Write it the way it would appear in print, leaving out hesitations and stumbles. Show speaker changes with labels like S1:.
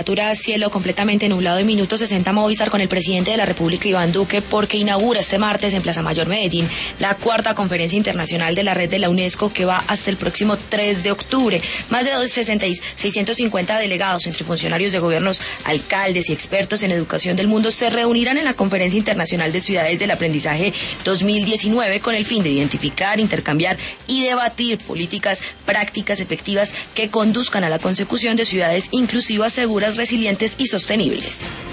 S1: Cielo completamente nublado y minuto 60 Movistar con el presidente de la República, Iván Duque, porque inaugura este martes en Plaza Mayor Medellín la cuarta conferencia internacional de la red de la UNESCO, que va hasta el próximo 3 de octubre. Más de 650 delegados entre funcionarios de gobiernos, alcaldes y expertos en educación del mundo se reunirán en la Conferencia Internacional de Ciudades del Aprendizaje 2019 con el fin de identificar, intercambiar y debatir políticas prácticas efectivas que conduzcan a la consecución de ciudades inclusivas, seguras, resilientes y sostenibles.